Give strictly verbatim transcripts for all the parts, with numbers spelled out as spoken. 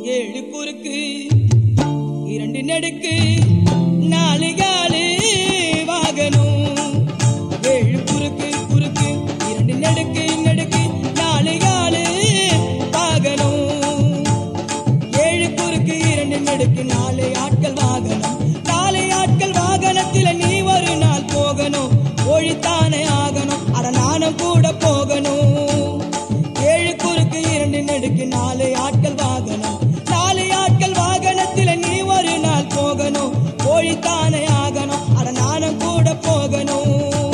ஏழு குறுக்கு இரண்டு நெடுக்கு நாலு காலு வாகனம். ஏழு குறுக்கு குறுக்கு இரண்டு நெடுக்கு நெடுக்கு நாலு காலு வாகனம். ஏழு குறுக்கு இரண்டு நெடுக்கு நாலு ஆட்கள் வாகனம். நாலு ஆட்கள் வாகனத்தில் நீ ஒரு நாள் போகணும். ஒழித்தானே ஆகணும். அட நானும் கூட போகணும். ஏழு குறுக்கு இரண்டு நெடுக்கு நாலு ஆட்கள் வாகனம். நாலு ஆட்கள் வாகனத்தில் நீ ஒரு நாள் போகணும். ஒழித்தானே ஆகணும். அட நானும் கூட போகணும்.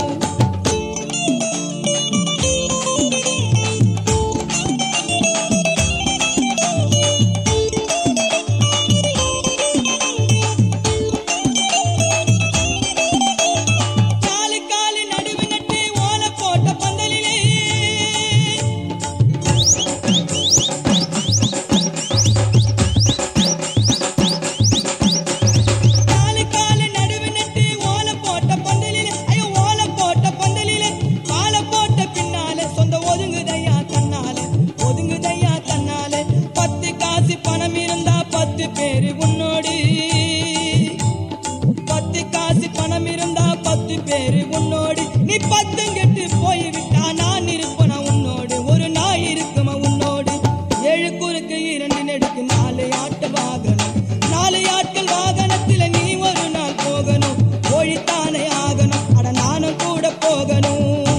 நீ பத்தும் கெட்டு போய்விட்டா நான் இருப்பனா உன்னோடு. ஒரு நாய் இருக்குமா உன்னோடு. ஏழு குறுக்கு இரண்டு நெடுக்கு நாலு ஆட்கள் வாகனம். நாலு ஆட்கள் வாகனத்தில் நீ ஒரு நாள் போகணும். ஒழித்தானே ஆகணும். அட நானும் கூட போகணும்.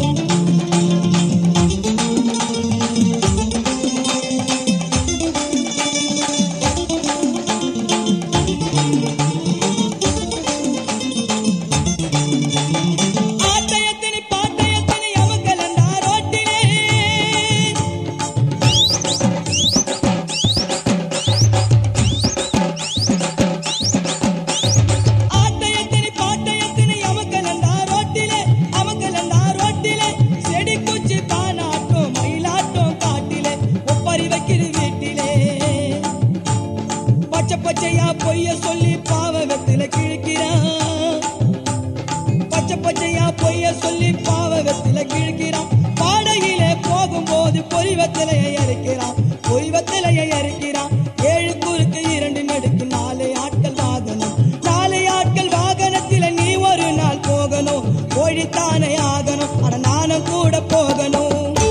பச்சையா பொய்ய சொல்லி பாவகத்தில கிழக்கிறான். பச்சை பச்சையா பொய்ய சொல்லி பாவகத்தில கிழக்கிறான். பாடையிலே போகும்போது பொறிவத்திலையை அறுக்கிறான். பொறிவத்திலையை அறுக்கிறான். ஏழு குறுக்கு இரண்டு நெடுக்கு நாலு ஆட்கள் வாகனம். நாலு ஆட்கள் வாகனத்தில நீ ஒரு நாள் போகணும். ஒழித்தானே ஆகணும். அட நானும் கூட போகணும்.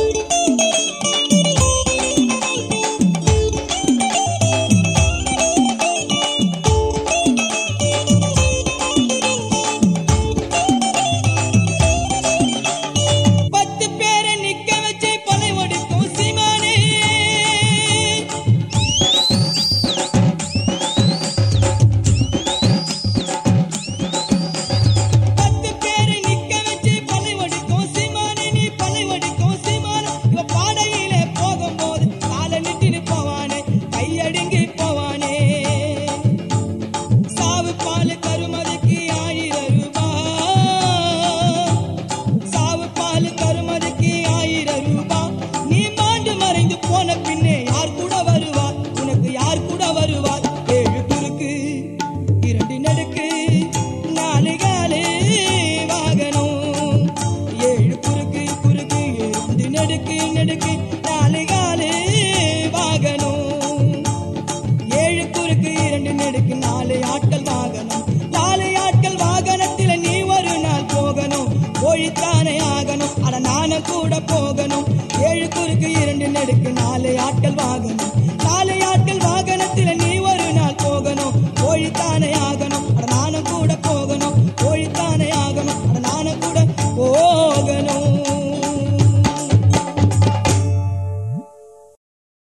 நாலு ஆட்கள் வாகனம். நாலு ஆட்கள் வாகனத்தில் நீ ஒரு நாள் போகணும். ஒழித்தானே ஆகணும். அட நானும் கூட போகணும். ஏழு குறுக்கு இரண்டு நெடுக்கு நாலு ஆட்கள் வாகனம். நாலு ஆட்கள் வாகனத்தில் நீ ஒரு நாள் போகணும். ஒழித்தானே ஆகணும்.